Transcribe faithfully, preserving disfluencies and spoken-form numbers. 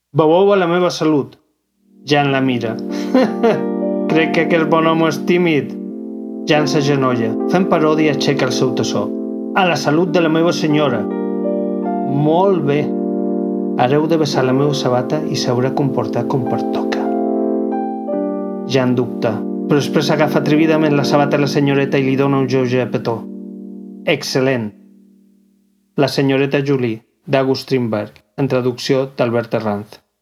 Beveu a la meva salut. Jan la mira. Crec que aquest bon home és tímid. Jan s'agenolla. Fent paròdia aixeca el seu tassó. A la salut de la meva senyora. Molt bé. Ara heu de besar la meva sabata i s'haurà comportat com pertoca. Jan dubta, però després agafa atrevidament la sabata a la senyoreta i li dona un lleuger petó. Excel·lent. La senyoreta Julie, d'August Strindberg, en traducció d'Albert Herranz.